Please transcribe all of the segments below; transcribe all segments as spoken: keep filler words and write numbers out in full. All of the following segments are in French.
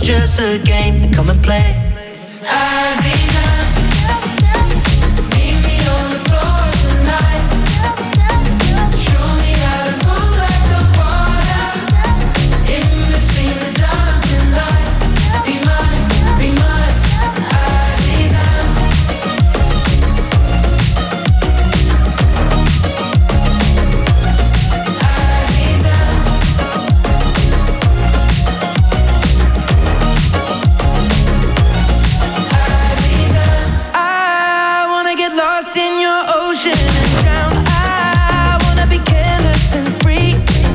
just a game, then come and play. Aziza, meet me on the floor tonight. Show me how to move like the water in between the dancing lights. Be mine, be mine, Aziza. Aziza. I wanna get lost in your ocean and drown. I wanna be careless and free.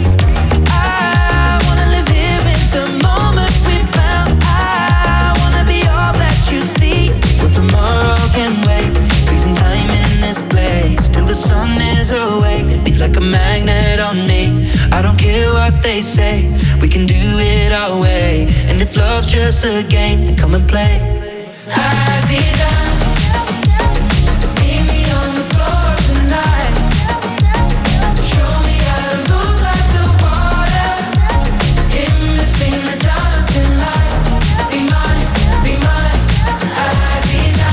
I wanna live here in the moment we found. I wanna be all that you see. Well, tomorrow can wait. Freezing time in this place till the sun is awake. Be like a magnet on me. I don't care what they say. We can do it our way. And if love's just a game, then come and play. Aziza, meet me on the floor tonight. Show me how to move like the water in between the dancing lights. Be mine, be mine, Aziza.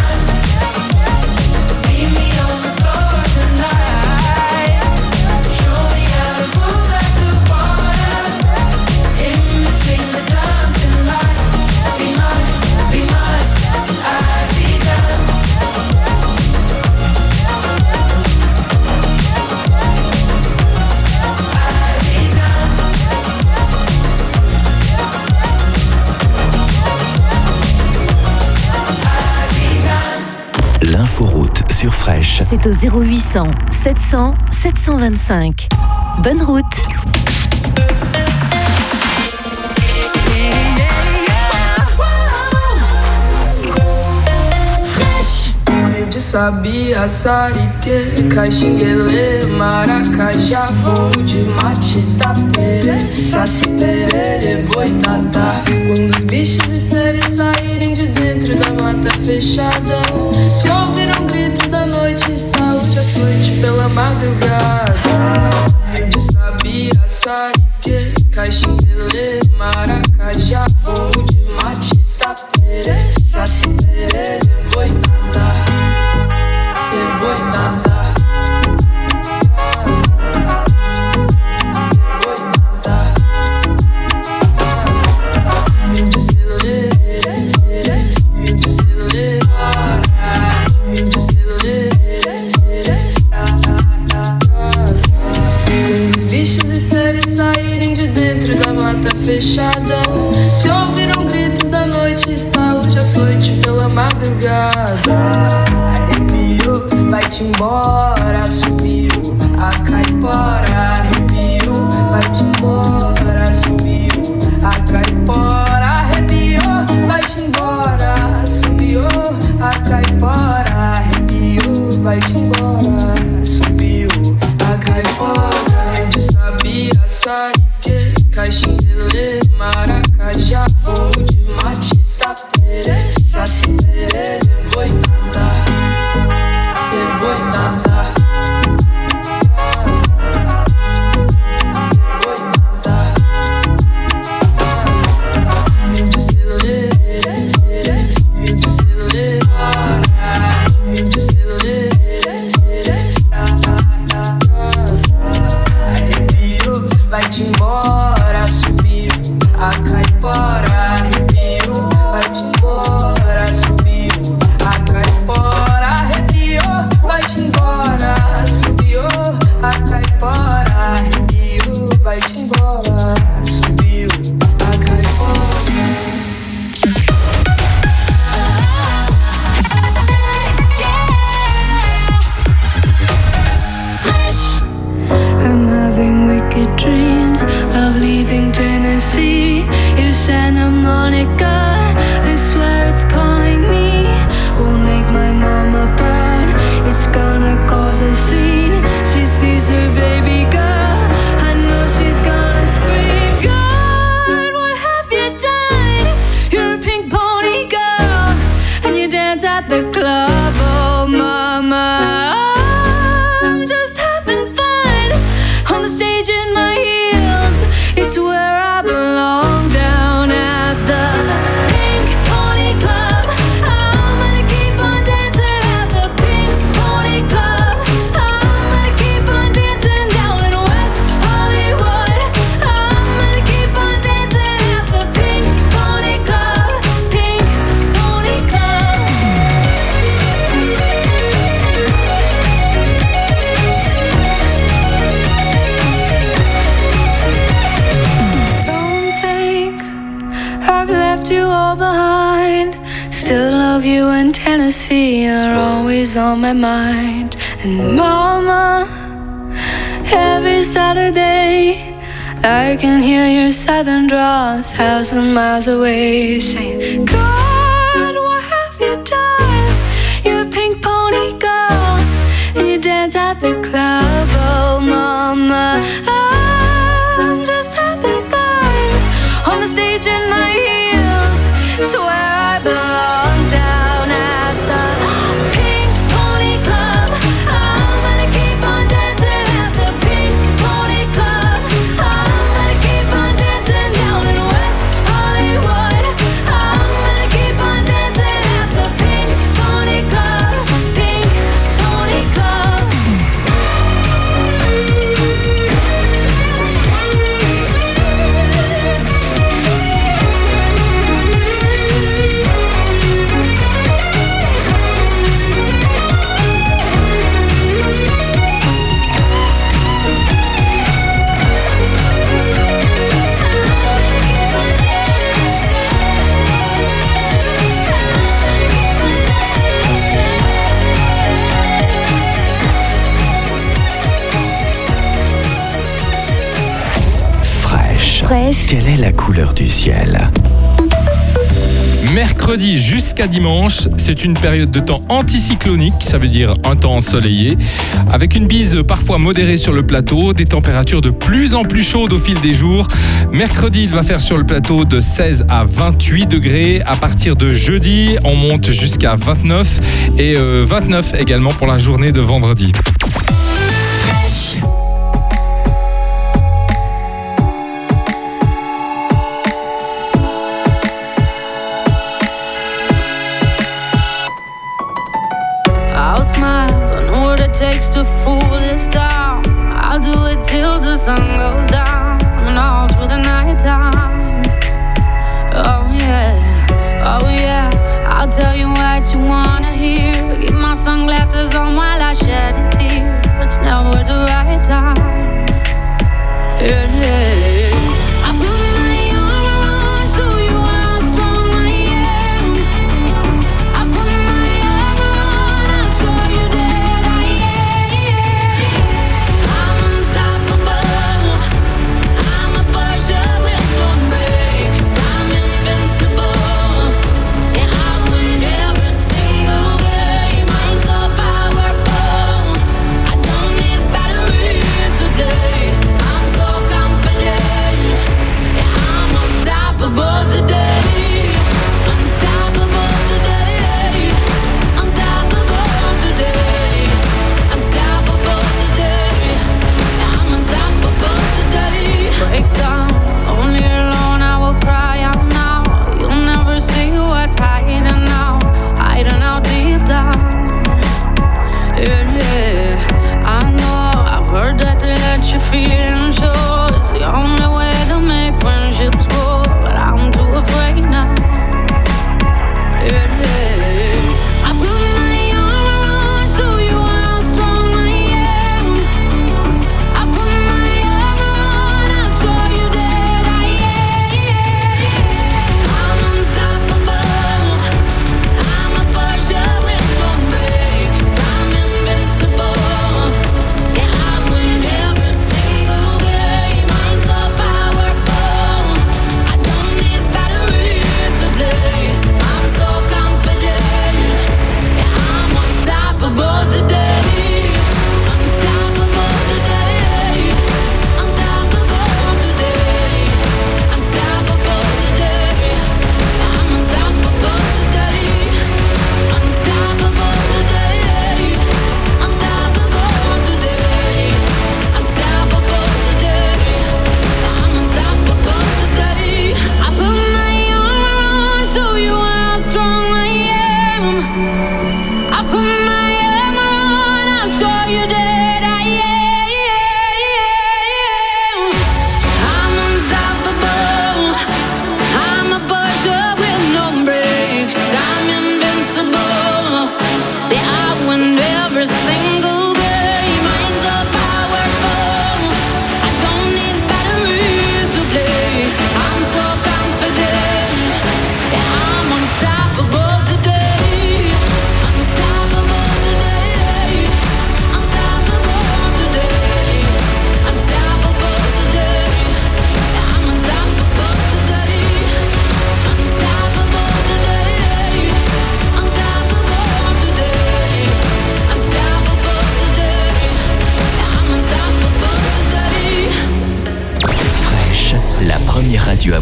Meet me on the floor tonight. Show me how to move like the water in between the dancing lights. Be mine, be mine, Aziza. L'inforoute sur Fresh. C'est au zéro huit cent sept cents sept cent vingt-cinq. Bonne route. De sabia, sarique, caxinguele, maracajá, voo de mate, tapere, saci, perere, boitatá. Quando os bichos e seres saírem de dentro da mata fechada, se ouviram gritos da noite, estalos de açoite pela madrugada. De sabia, sarique, caxinguele, maracajá, voo de mate, tapere, saci, perere, boitatá. Boitatá. Os bichos e seres saírem de dentro da mata fechada, se ouviram gritos da noite, estalos de açoite pela madrugada. Vai-te embora, subiu a caipora, arrepiou. Vai-te embora, subiu a caipora, arrepiou. Vai-te embora, subiu a caipora, arrepiou. Vai-te embora, subiu a caipora. De sabia, sarique, caxinguele, maracajá, voo de mate, tapere, saci, perere, boitatá. Boitatá. Boitatá. De celulê, de celulê, de celulê, arrepiou, vai-te embora, subiu a caipora, arrepiou, vai-te embora, subiu a caipora, arrepiou. Vai-te embora, subiu a caipora, arrepiou. Vai-te embora, subiu a caipora. I'm having wicked dreams of leaving Tennessee. You Santa Monica, I swear left you all behind. Still love you in Tennessee, you're always on my mind. And mama, every Saturday I can hear your southern drawl a thousand miles away, saying, God, what have you done? You're a pink pony girl, and you dance at the club. Oh mama, I'm just having fun on the stage in my heels. It's where I belong, down at the Pink Pony Club. I'm gonna keep on dancing at the Pink Pony Club. I'm gonna keep on dancing down in West Hollywood. I'm gonna keep on dancing at the Pink Pony Club. Pink Pony Club. Fraîche. Fraîche. Quelle est la couleur du ciel? Mercredi jusqu'à dimanche, c'est une période de temps anticyclonique, ça veut dire un temps ensoleillé, avec une bise parfois modérée sur le plateau, des températures de plus en plus chaudes au fil des jours. Mercredi, il va faire sur le plateau de seize à vingt-huit degrés. À partir de jeudi, on monte jusqu'à vingt-neuf et euh, vingt-neuf également pour la journée de vendredi. I'll smile, I know what it takes to fool this town. I'll do it till the sun goes down and all through the night time. Oh yeah, oh yeah, I'll tell you what you wanna hear. Keep my sunglasses on while I shed a tear. It's never the right time. Yeah, yeah. I put my arm around so you how strong I am. I put my arm around and show you that I am. I'm unstoppable. I'm a Porsche with no brakes. I'm invincible. Yeah, I win every single game. I'm so powerful. I don't need batteries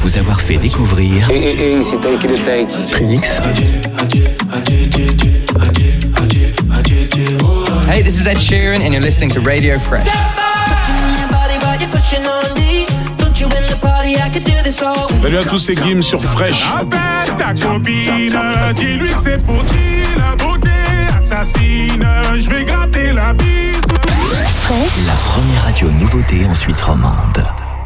vous avoir fait découvrir Trinix. Hey, this is Ed Sheeran and you're listening to Radio Fresh. Salut à tous, c'est Gims sur Fresh. Appelle ta copine, dis-lui que c'est pour qui la beauté assassine. Je vais gratter la bise. Fresh. La première radio nouveauté en Suisse romande.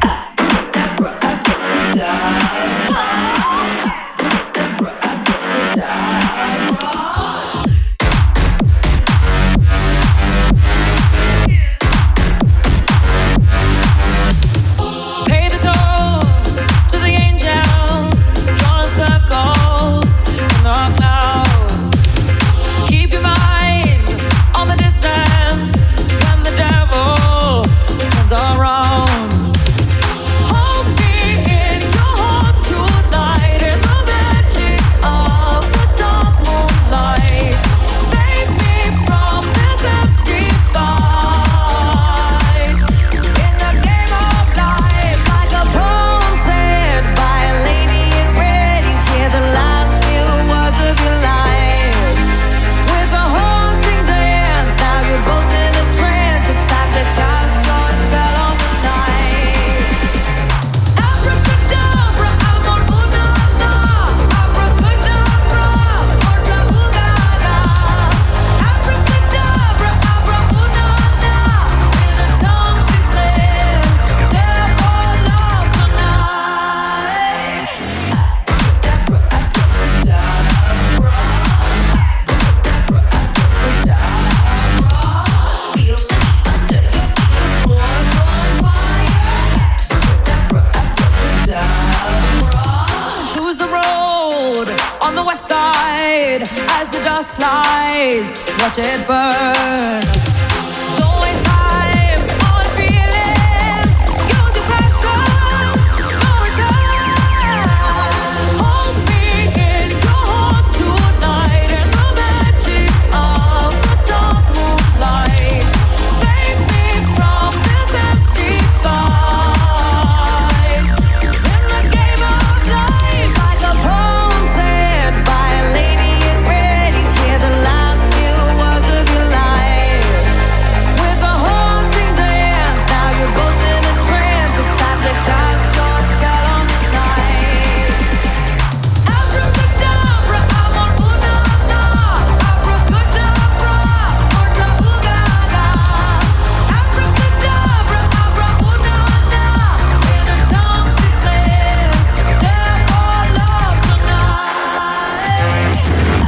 Watch it burn. Don't waste time on feeling. Use your passion. No return. Hold me in your heart tonight in the magic of the dark moonlight. Save me from this empty fight. In the game of life, like a poem said by a lady in red, you hear the last of your life with a haunting dance. Now you're both in a trance. It's time to cast your spell on the night. Abracadabra, I'm on una-na. Abracadabra, orta ugaga. Abracadabra, abra una-na. In her tongue she said, "Death or love tonight."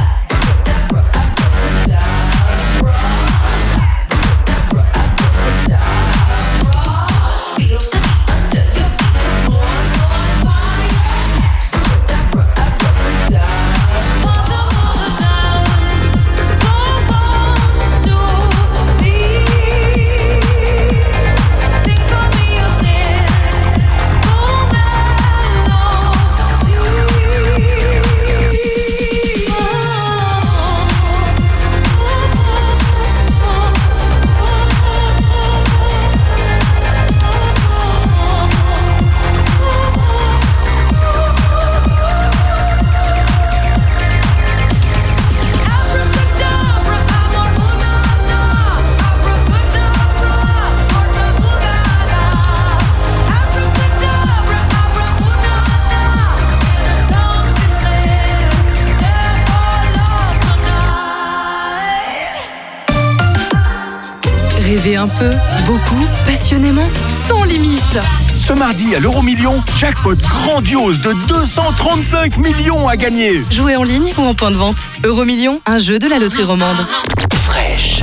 Rêver un peu, beaucoup, passionnément, sans limite. Ce mardi à l'Euromillion, jackpot grandiose de deux cent trente-cinq millions à gagner. Jouez en ligne ou en point de vente. Euromillion, un jeu de la loterie romande. Fresh.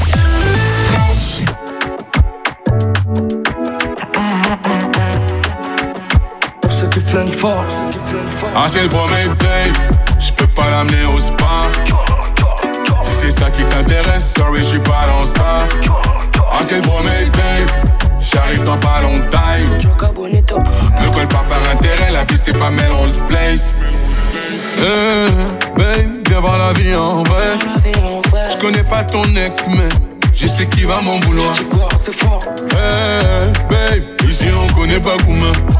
Pour ceux qui flânent fort. Ah, c'est le premier babe, j'peux pas l'amener au spa. Si c'est ça qui t'intéresse, sorry, j'suis pas dans ça. Ah, c'est le premier babe, j'arrive dans pas longtemps. Ne colle pas par intérêt, la vie c'est pas Melrose Place. Hey, babe, viens voir la vie en vrai. J'connais pas ton ex, mais je sais qui va m'en vouloir. Hey, babe, ici on connaît pas Kouma.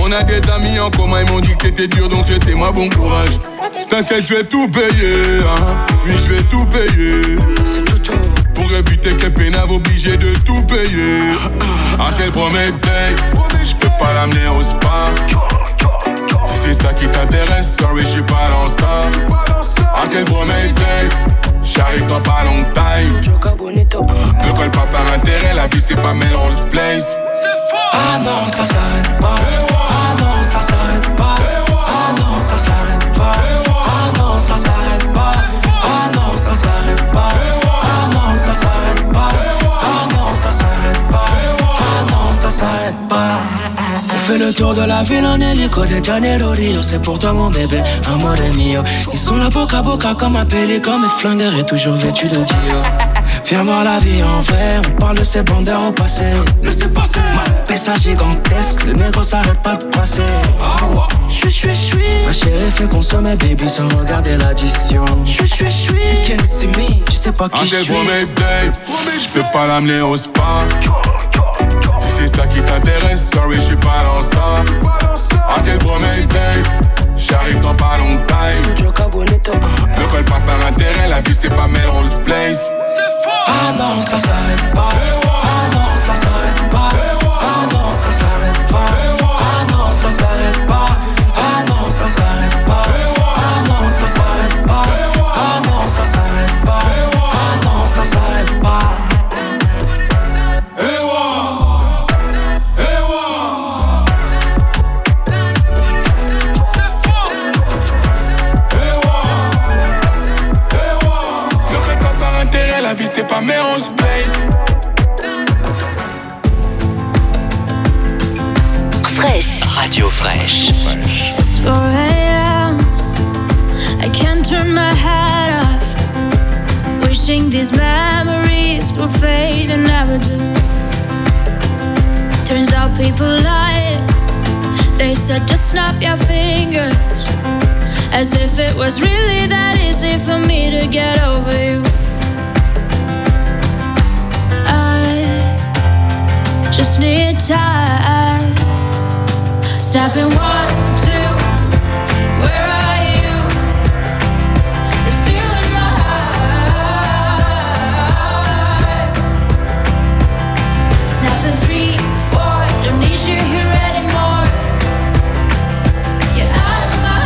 On a des amis en commun, ils m'ont dit que t'étais dur, donc souhaitez-moi bon courage. T'inquiète, je vais tout payer, hein. Oui, je vais tout payer. Pour éviter que pénave obligé de tout payer. Ah, c'est le premier date, je peux pas l'amener au spa. Si c'est ça qui t'intéresse, sorry, je suis pas dans ça. Ah, c'est le premier date, j'arrive dans pas long time. Ne colle pas par intérêt, la vie c'est pas Melrose Place. Ah non, ça s'arrête pas. Ah non, ça s'arrête pas. Ah non, ça s'arrête pas. Ah non, ça s'arrête pas. Ah non, ça s'arrête pas. Ah non, ça s'arrête pas. Ah non, ça s'arrête pas. Ah non, ça s'arrête pas. On fait le tour de la ville en hélico de Janeiro Rio. C'est pour toi mon bébé, amore mio. Ils sont là boca à boca comme un pélican. Mes flingueurs est toujours vêtu de Dior. Viens voir la vie en vrai, on parle de ces bandeurs au passé. Laissez passer. Ma pessa gigantesque, le négro s'arrête pas de passer. J'suis, j'suis, j'suis. Ma chérie fait consommer baby sans regarder l'addition. J'suis, j'suis, j'suis. You can't see me, tu sais pas qui j'suis. Ah, c'est pour mes dates, j'peux pas l'amener au spa. Si c'est ça qui t'intéresse, sorry, j'suis pas dans ça. Ah, c'est pour mes dates, j'arrive dans pas long time. Ne colle pas par intérêt, la vie c'est pas Melrose Place. Ah non, ça s'arrête pas. Ah non, ça s'arrête pas. Ah non, ça s'arrête pas. Ah non, ça s'arrête pas. Ah non, ça s'arrête pas. Ah non, ça s'arrête pas. Ah non, ça s'arrête pas. Ah non, ça s'arrête pas. La vie c'est pas Melrose Place. Fresh. Radio Fresh. It's four a.m. I can't turn my head off. Wishing these memories will fade and never do. Turns out people lie. They said just snap your fingers, as if it was really that easy for me to get over you. Just need time. Snapping one, two. Where are you? You're stealing my heart. Snapping three, four. Don't need you here anymore. Get out of my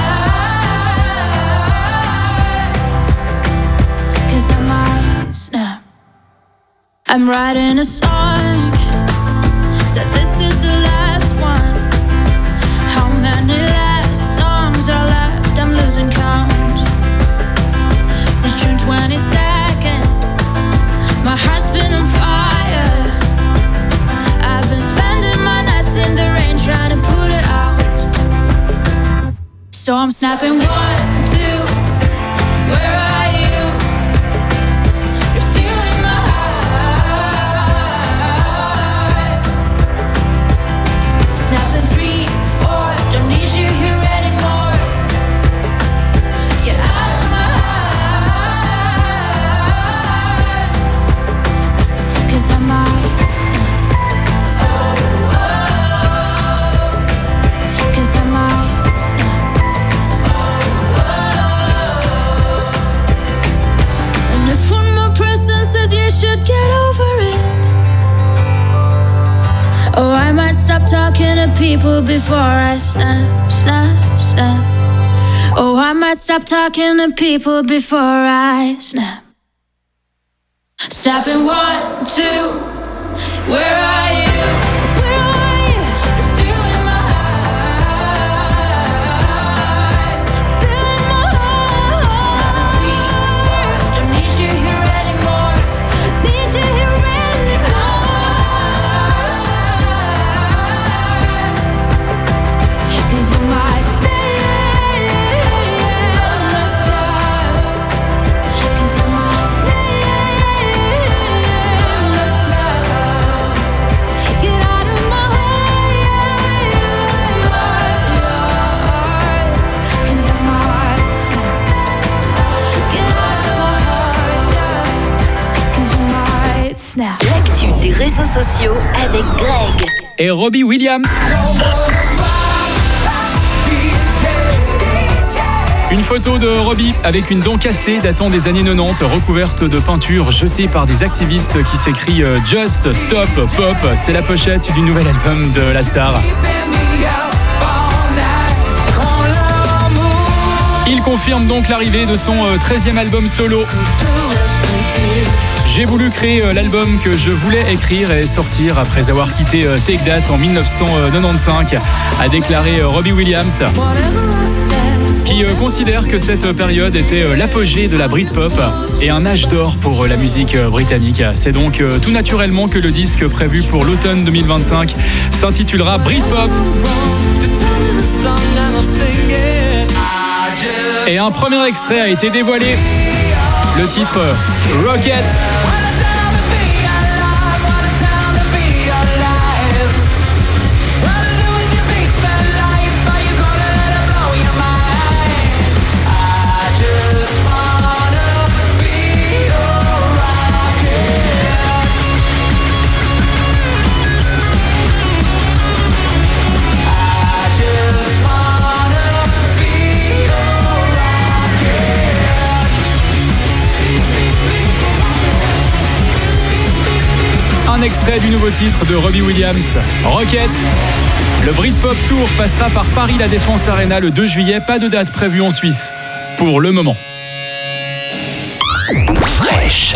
heart. 'Cause I might snap. I'm writing a song. Said this is the last one. How many last songs are left? I'm losing count. Since June twenty-second, my heart's been on fire. I've been spending my nights in the rain trying to put it out. So I'm snapping one, two. Where are you? You're stealing my heart. Snapping three, four. Don't need you here anymore. Get out of my heart. 'Cause I might snap. Oh, oh. 'Cause I might snap. Oh, oh. And if one more person says you should get over it, oh, I might stop talking to people before I snap, snap, snap. Oh, I might stop talking to people before I snap. Snapping one, two. Where are you? Where are you? You're stealing my heart. Stealing my heart. Snapping three, four. Don't need you here anymore. Need you here anymore. 'Cause I might stay and not stop. 'Cause I might stay and not stop. Get out of my heart. 'Cause I might snap. Get out of my heart. 'Cause I might snap. L'actu des réseaux sociaux avec Greg. Et Robbie Williams. Une photo de Robbie avec une dent cassée datant des années quatre-vingt-dix, recouverte de peinture jetée par des activistes qui s'écrit Just Stop Pop. C'est la pochette du nouvel album de la star. Il confirme donc l'arrivée de son treizième album solo. J'ai voulu créer l'album que je voulais écrire et sortir après avoir quitté Take That en dix-neuf cent quatre-vingt-quinze, a déclaré Robbie Williams, qui considère que cette période était l'apogée de la Britpop et un âge d'or pour la musique britannique. C'est donc tout naturellement que le disque prévu pour l'automne deux mille vingt-cinq s'intitulera Britpop. Et un premier extrait a été dévoilé. Le titre Rocket. Un extrait du nouveau titre de Robbie Williams, Rocket. Le Britpop Tour passera par Paris La Défense Arena le deux juillet. Pas de date prévue en Suisse pour le moment. Fresh.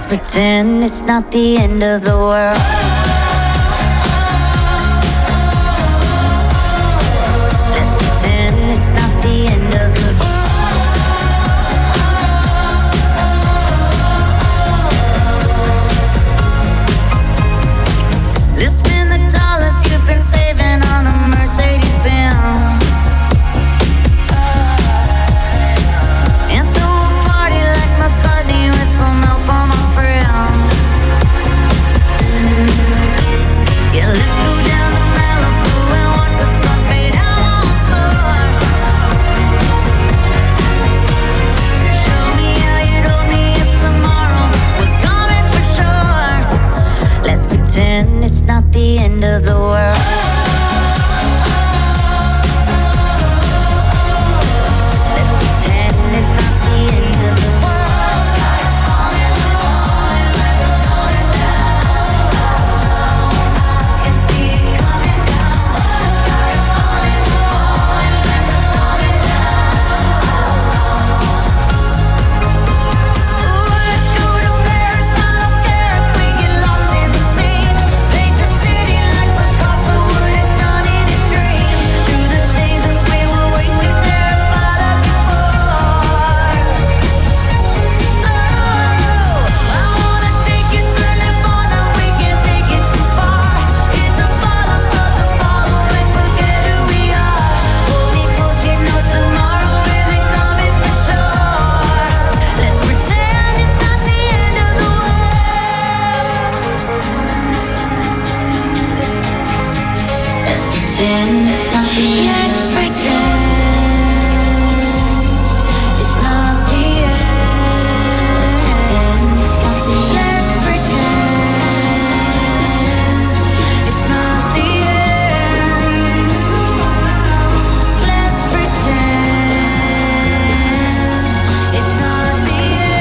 pretend it's not the end of the world. Let's pretend it's not the end of the world. Let's spend the dollars you've been saving on a Mercedes Benz. And throw a party like McCartney with some help on my friends. Yeah, let's go down to Malibu and watch the sun fade out once more. Show me how you told me if tomorrow was coming for sure. Let's pretend it's not the end of the world. Let's pretend it's not the end of the world. Sky is falling, falling like it's falling down. I can see it coming down. The sky is falling, falling like it's falling down. Ooh, let's go to Paris. I don't care if we get lost in the scene. Paint the city like Picasso would have done in his dreams. Through the days that we were way too terrified of before. Oh, I wanna take you to Nirvana. We can't take it too far. Hit the bottom of the bottle and forget who we are. Hold me close, you know tomorrow isn't coming for sure. Let's pretend it's not the end of the world. Let's pretend it's not the end. Let's pretend it's not the end. Let's pretend it's not the end. Let's pretend it's not the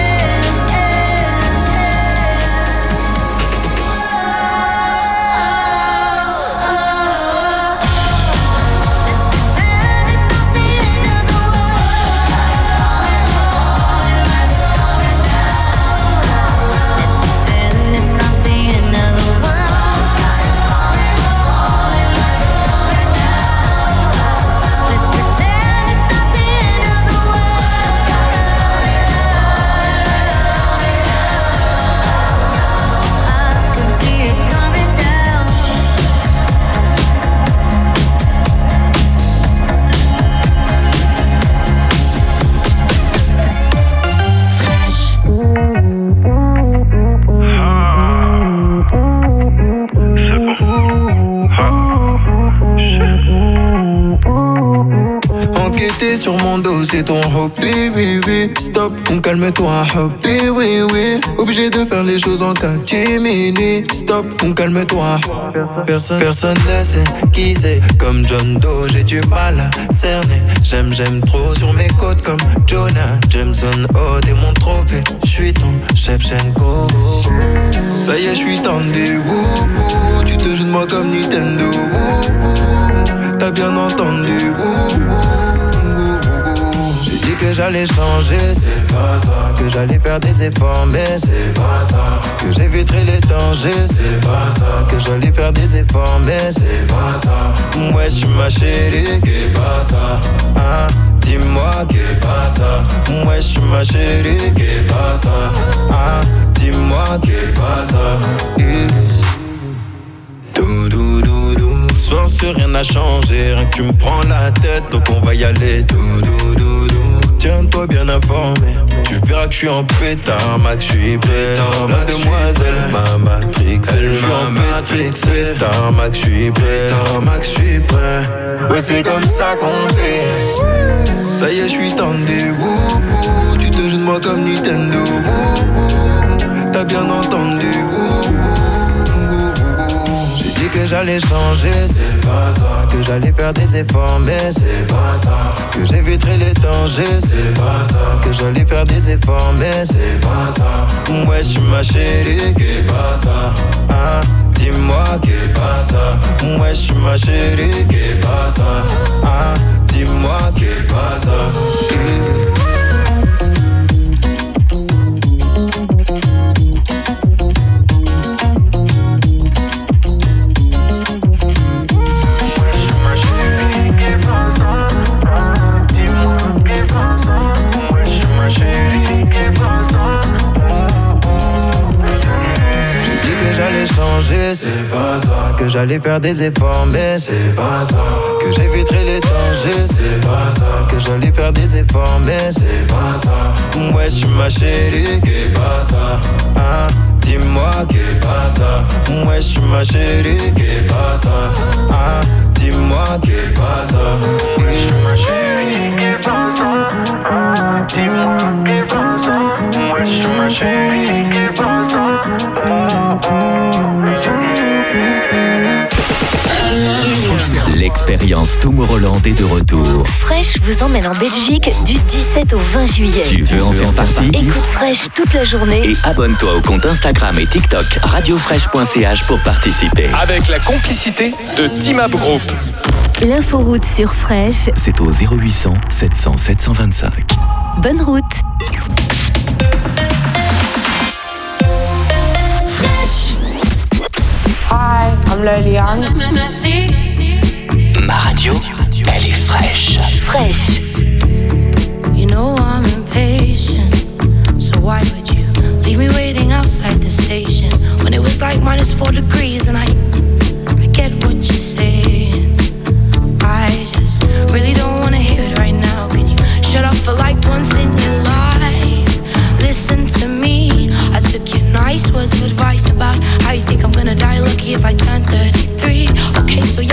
Enquêter sur mon dos, c'est ton hobby, oui, oui. Stop, on calme-toi, hobby, oui, oui. Obligé de faire les choses en catimini. Stop, on calme-toi. Personne, personne ne sait qui c'est. Comme John Doe, j'ai du mal à cerner. J'aime, j'aime trop sur mes côtes comme Jonah Jameson. Oh, t'es mon trophée, j'suis ton Shevchenko. Ça y est, j'suis tendu, wouh, wouh. Tu te joues de moi comme Nintendo, wouh, wouh. T'as bien entendu, wouh, wouh. J'ai dit que j'allais changer, c'est pas ça. Que j'allais faire des efforts, mais c'est pas ça. Que j'éviterai les dangers, c'est pas ça. Que j'allais faire des efforts, mais c'est pas ça. Ouais, tu ma chérie, qu'est pas ça. Hein, dis-moi, qu'est pas ça. Ouais, tu ma chérie, qu'est pas ça. Hein, dis-moi, qu'est pas ça. Yeah. Dou, dou, dou, dou. Soir sur rien n'a changé, rien que tu me prends la tête, donc on va y aller. Dou, dou, dou, dou. Tiens-toi bien informé, tu verras que je suis en pétard, Max, je suis prêt. Mademoiselle, ma matrix, elle m'a matrix. Pétard, Max, je suis prêt. Max, je suis prêt. Ouais, c'est comme ça qu'on fait. Ça y est, je suis tendu, wouh, wouh. Tu te joues de moi comme Nintendo, wouh, wouh. T'as bien entendu, wouh, wouh. Que j'allais changer, c'est pas ça. Que j'allais faire des efforts, mais c'est pas ça. Que j'éviterai les dangers, c'est pas ça. Que j'allais faire des efforts, mais c'est pas ça. Ouais, tu ma chérie, qu'est pas ça. Hein, dis-moi, qu'est pas ça. Ouais, tu ma chérie, qu'est pas ça. Hein, dis-moi, qu'est pas ça. Mmh. j'allais faire des efforts, mais c'est pas ça. Que j'éviterai les dangers, c'est pas ça. Que j'allais faire des efforts, mais c'est pas ça. Ouais, tu ma chérie, qu'est pas ça. Hein, dis-moi qu'est pas ça. Ouais, tu ma chérie, qu'est pas ça. Hein, dis-moi qu'est pas ça. Ouais, tu ma chérie, qu'est pas ça. Hein, dis-moi qu'est pas ça. Ouais, tu ma chérie, qu'est pas ça. L'expérience Tomorrowland est de retour. Fresh vous emmène en Belgique du dix-sept au vingt juillet. Tu veux en faire partie? Écoute Fresh toute la journée. Et abonne-toi au compte Instagram et TikTok radiofresh point c h pour participer. Avec la complicité de Team Up Group. L'inforoute sur Fresh, C'est au zéro huit cents sept cents sept cent vingt-cinq. bonne route. Hi, I'm Liliane. Ma radio, elle est fraîche. Fresh. You know I'm impatient, so why would you leave me waiting outside the station when it was like minus four degrees and I, I get what you're saying. I just really don't wanna hear it right now. Can you shut up for like once in your life? Listen to me. I took your nice words of advice about how you think I'm gonna die lucky if I turn thirty-three. Okay, so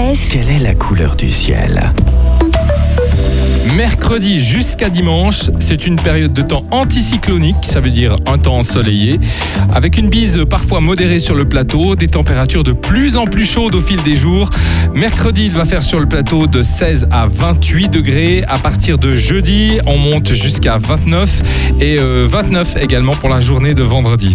fraîche. Quelle est la couleur du ciel? Mercredi jusqu'à dimanche, c'est une période de temps anticyclonique, ça veut dire un temps ensoleillé, avec une bise parfois modérée sur le plateau, des températures de plus en plus chaudes au fil des jours. Mercredi, il va faire sur le plateau de seize à vingt-huit degrés. À partir de jeudi, on monte jusqu'à vingt-neuf et euh, vingt-neuf également pour la journée de vendredi.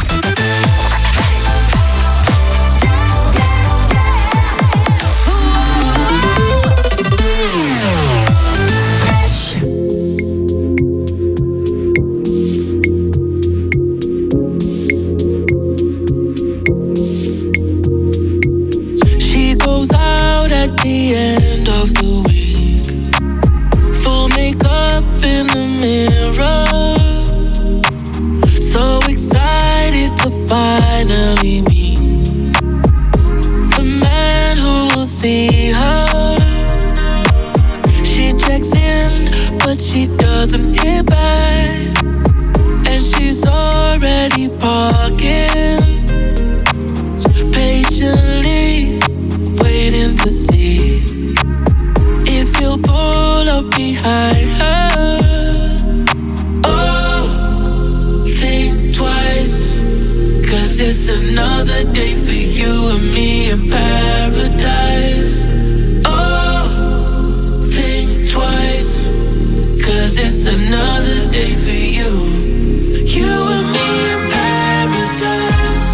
She goes out at the end of the week, full makeup in the mirror, so excited to finally meet the man who will see her. She checks in, but she doesn't hear back, and she's already parking, patiently waiting to see if he'll pull up behind her. Oh, think twice, cause it's another day for you and me in paradise. Oh, think twice, cause it's another day for you, you and me in paradise.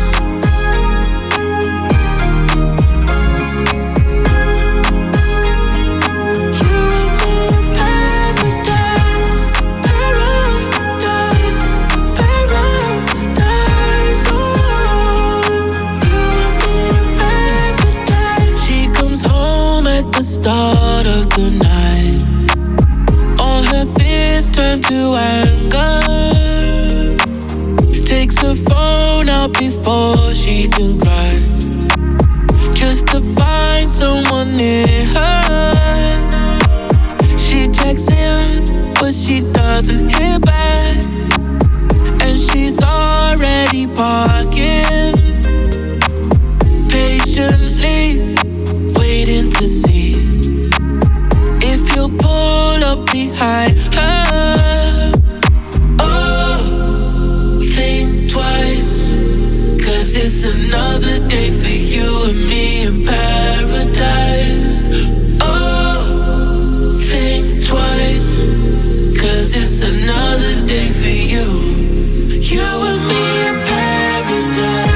Start of the night, all her fears turn to anger. Takes her phone out before she can cry, just to find someone near her. She checks in, but she doesn't hear back, and she's already parking, patiently waiting to see if he'll pull up behind her. Oh, think twice, cause it's another day for you and me in paradise. Oh, think twice, cause it's another day for you, you and me in paradise.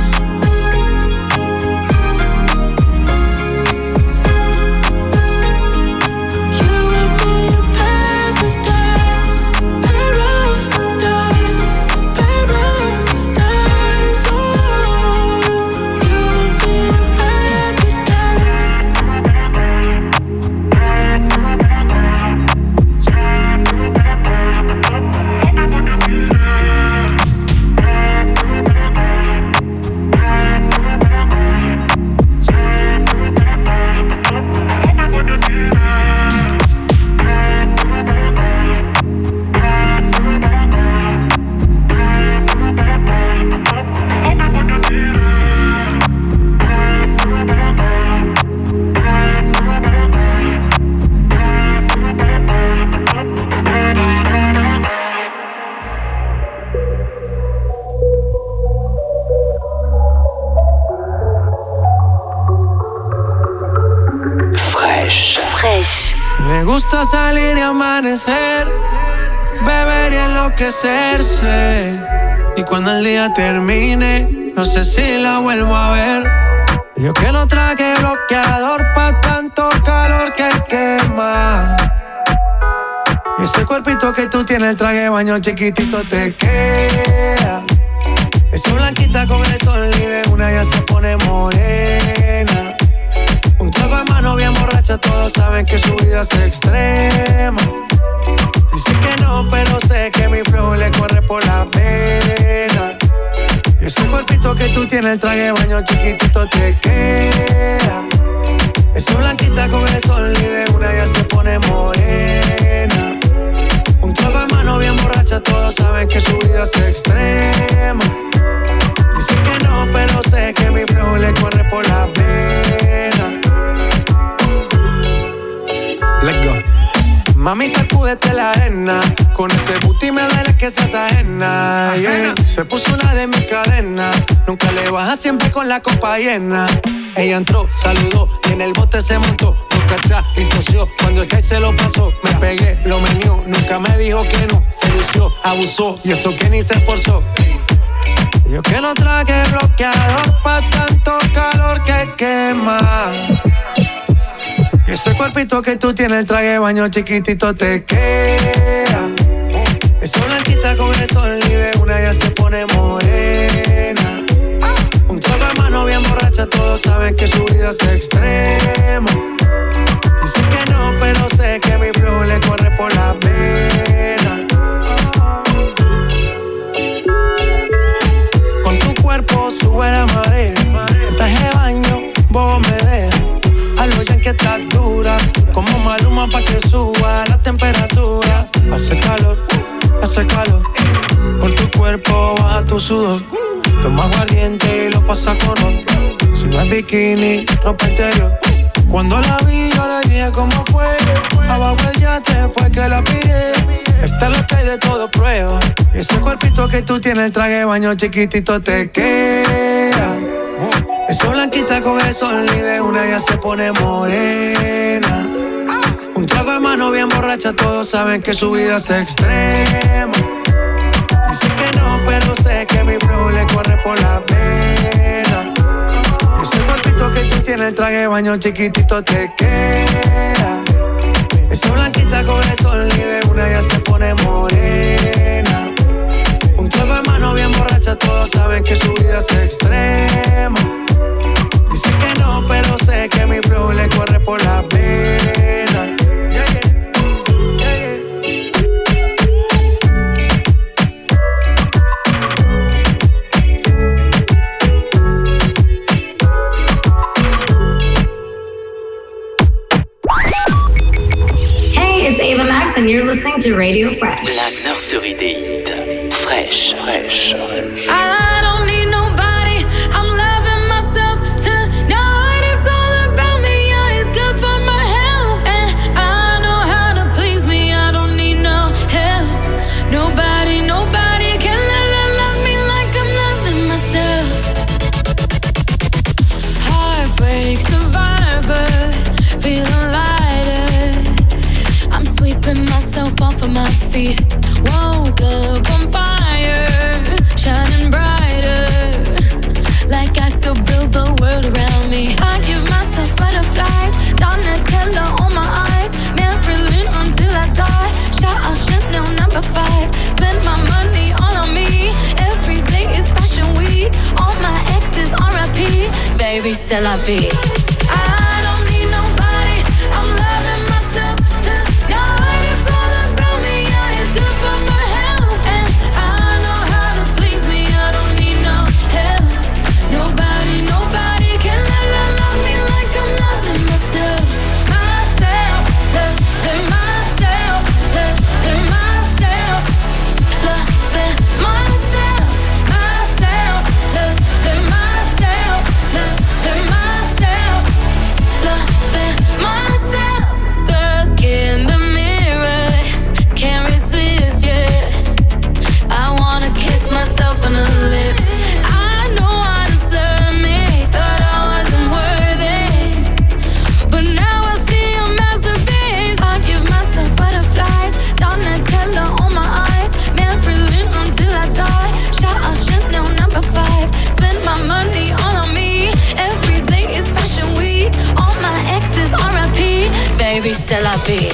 Me gusta salir y amanecer, beber y enloquecerse. Y cuando el día termine, no sé si la vuelvo a ver. Yo que no traje bloqueador pa' tanto calor que quema. Y ese cuerpito que tú tienes, el traje de baño chiquitito te queda. Esa blanquita con el sol y de una ya se pone morena. Un trago en mano bien borracha, todos saben que su vida es extrema. Dicen que no, pero sé que mi flow le corre por la pena. Y ese cuerpito que tú tienes, el traje de baño chiquitito te queda. Esa blanquita con el sol y de una ya se pone morena. Un trago en mano bien borracha, todos saben que su vida es extrema. Dicen que no, pero sé que mi flow le corre por la pena. Mami, sacúdete la arena. Con ese booty me duele que seas ajena, yeah. Se puso una de mis cadenas. Nunca le baja, siempre con la copa llena. Ella entró, saludó y en el bote se montó. No cachá y tosió, cuando el que se lo pasó. Me pegué, lo menió, nunca me dijo que no. Se lució, abusó y eso que ni se esforzó. Yo que no traje bloqueador pa' tanto calor que quema. Y ese cuerpito que tú tienes, el traje de baño chiquitito te queda. Esa blanquita con el sol y de una ya se pone morena. Un trago de mano bien borracha, todos saben que su vida es extrema. Dicen que no, pero sé que mi flow le corre por la vena. Con tu cuerpo sube la marea. En traje de baño, vos me dejas. Algo ya que estás dura, como Maluma pa' que suba la temperatura. Hace calor, hace calor. Por tu cuerpo baja tu sudor. Toma aguardiente y lo pasa con ron. Si no es bikini, ropa interior. Cuando la vi yo le dije cómo fue. Abajo el yate fue que la pillé. Esta es lo que hay de todo prueba. Ese cuerpito que tú tienes, el traje de baño chiquitito te queda. Esa blanquita con el sol y de una ya se pone morena. Un trago de mano bien borracha, todos saben que su vida es extrema. Dicen que no, pero sé que mi flow le corre por la vena. Ese cuerpito que tú tienes, el traje de baño chiquitito te queda. Esa blanquita con el sol y de una ya se pone morena. Un trago de mano bien borracha, todos saben que su vida es extrema. Dicen que no, pero sé que mi flow le corre por la vena. Yeah, yeah. Yeah, yeah. Hey, it's Ava Max and you're listening to Radio Fresh. La nurserie des hits. Fresh. Fresh. I don't need nobody, I'm loving myself tonight. It's all about me, yeah, it's good for my health. And I know how to please me, I don't need no help. Nobody, nobody can love, love me like I'm loving myself. Heartbreak survivor, feeling lighter. I'm sweeping myself off of my feet. Woke up on fire, shining brighter. Like I could build the world around me. I give myself butterflies, Donatella on my eyes. Marilyn until I die. Shout out Chanel number five. Spend my money all on me. Every day is fashion week. All my exes R I P. Baby, c'est la vie. I don't need nobody, I'm loving myself tonight. It's all about me, yeah, it's good for my health. And I know how to please me, I don't need no help. Nobody, nobody can love, love, love me like I'm loving myself. Myself, loving myself, loving myself, loving myself, myself, loving myself, loving myself, loving myself. Look in the mirror, can't resist, yeah. I wanna kiss myself on the lips. I know I deserve me, thought I wasn't worthy, but now I see a masterpiece. I give myself butterflies, Donatella on my eyes. Marilyn until I die. Shout out Chanel number five. Spend my money all on me. Every day is fashion week. All my exes R I P. Baby, c'est la vie.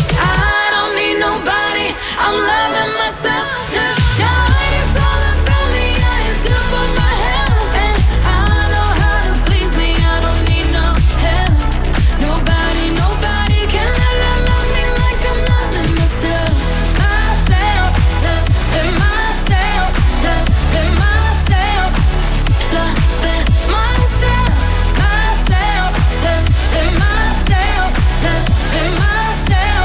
I don't need nobody, I'm loving myself tonight. It's all about me, yeah, it's good for my health. And I know how to please me, I don't need no help. Nobody, nobody can love, love, love me like I'm loving myself. Myself, loving myself, loving myself, loving myself, myself, loving myself, loving myself,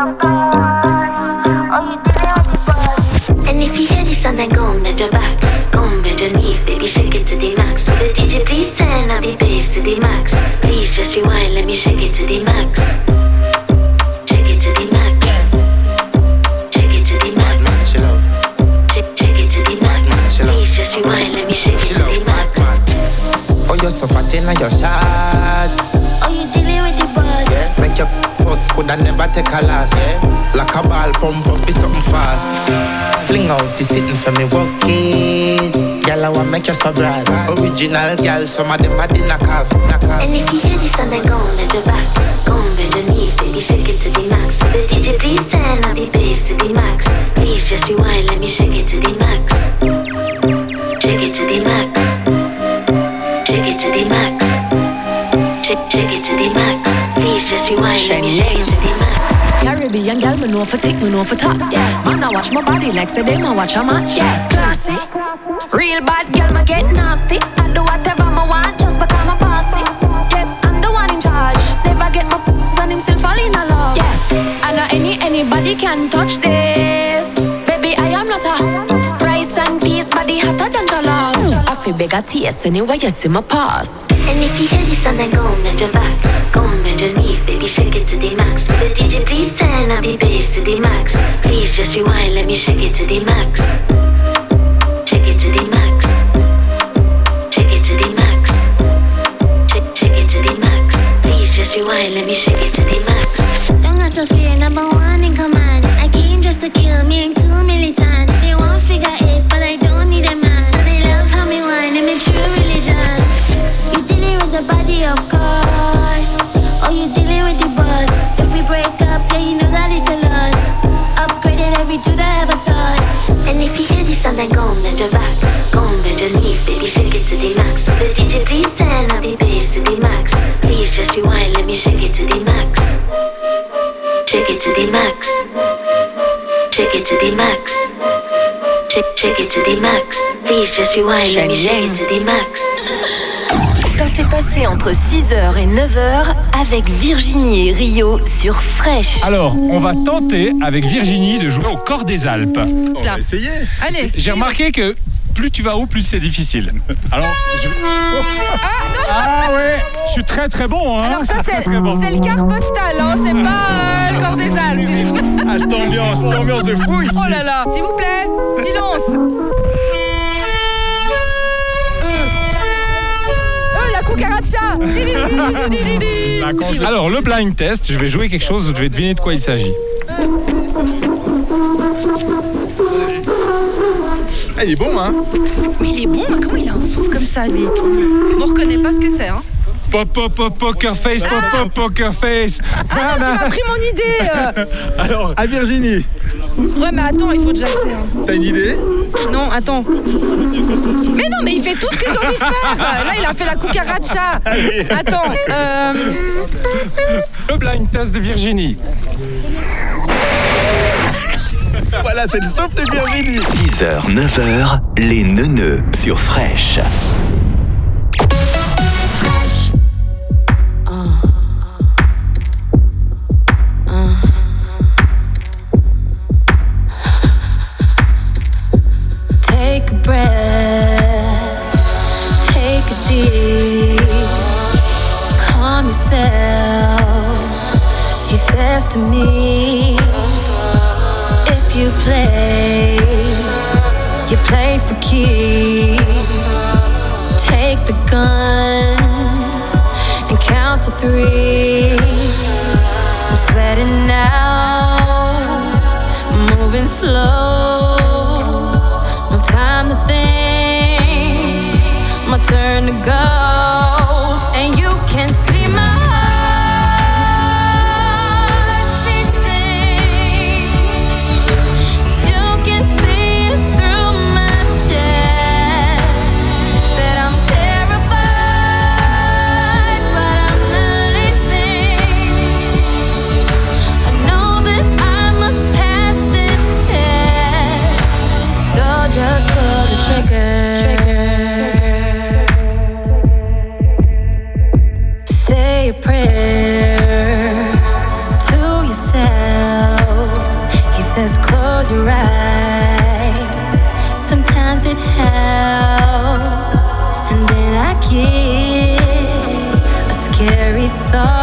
of course. Oh, you did it with the boss. And if you hear this song, then go and bend your back. Go and bend your knees, baby, shake it to the max. Will the D J please turn up the bass to the max? Please just rewind, let me shake it to the max. Shake it to the max. Shake it to the max. Shake, shake it to the max. Please just rewind, let me shake it to the max. Oh, you're so fat in your shots. Oh, you dealing with the boss. Yeah. Make your first could I never take a loss. Yeah. Like a ball pump up, be something fast. Fling out the sitting for me, walk it. Girl, I want make you so bright. Original girl, some of them are in a calf. And if you hear this song, then go and bend your back. Go and bend your knees, baby, shake it to the max. Will the D J please turn up the bass to the max? Please just rewind, let me shake it to the max. Shake it to the max. Shake it to the max. Shake, shake it to the max. Please just rewind, let me shake it to the max. Caribbean girl, me know for tick, me know for top. Yeah, man, I watch my body like say them I watch a match. Yeah, classy. Real bad girl, me get nasty. I do whatever I want just because I'm bossy. Yes, I'm the one in charge. Never get my p***s and him still fall in love. Yeah, I know any anybody can touch this. Baby, I am not a rice and peas body hotter than jollof. I feel big a taste anyway, you see my pass. And if you hear this song, then go and bend your back. Go and bend your knees, baby, shake it to the max. Will the D J please turn up the bass to the max? Please just rewind, let me shake it to the max. Shake it to the max. Shake it to the max. Shake, shake it to the max. Please just rewind, let me shake it to the max. Don't got to fear, number one in command. I came just to kill me, ain't too militant. They won't figure eight, but I don't need a man. So they love how me whine, I'm a true religion. You dealing with the body, of course. Oh, you dealing with the boss. If we break up, yeah, you know that it's a loss. Upgraded every dude I ever toss. And if you hear this song, then go and bend your back. Go and bend your knees, baby, shake it to the max. Will the D J please turn up the bass to the max? Please just rewind, let me shake it to the max. Shake it to the max. Shake it to the max. Shake, shake it to the max. Please just rewind, let me shake it to the max. Ça s'est passé entre six heures et neuf heures avec Virginie et Rio sur Fresh. Alors, on va tenter avec Virginie de jouer au corps des Alpes. On va essayer. Allez. J'ai remarqué que plus tu vas haut, plus c'est difficile. Alors, je... Ah, ah ouais, je suis très très bon. Hein. Alors ça, c'est, très bon. c'est le quart postal, hein, c'est pas euh, le corps des Alpes. Ah, cette ambiance, cette ambiance de fou ici. Oh là là, s'il vous plaît, silence. Cucaracha. Alors, le blind test, je vais jouer quelque chose, je vais deviner de quoi il s'agit. Ah, il est bon, hein. Mais il est bon, mais comment il a un souffle comme ça, lui? On reconnaît pas ce que c'est, hein. Pop, pop, pop, poker face, pop, pop, poker face. Ah non, tu m'as pris mon idée. euh. Alors, à Virginie. Ouais, mais attends, il faut déjà que j'ai, hein. T'as une idée? Non, attends. Mais non, mais il fait tout ce que j'ai envie de faire. Là, il a fait la cucaracha. Attends. Euh... Le blind test de Virginie. Voilà, c'est le souffle de Virginie. six heures, neuf heures, les neuneux sur Fresh. Take a breath, take a deep, calm yourself. He says to me, if you play, you play for keeps. Take the gun and count to three. I'm sweating now, moving slow. No time to think, my turn to go. And you can see my heart beating. You can see it through my chest. Said I'm terrified, but I'm not anything. I know that I must pass this test. So just pull the trigger. Say a prayer to yourself. says close your eyes. Sometimes it helps, and then I get a scary thought.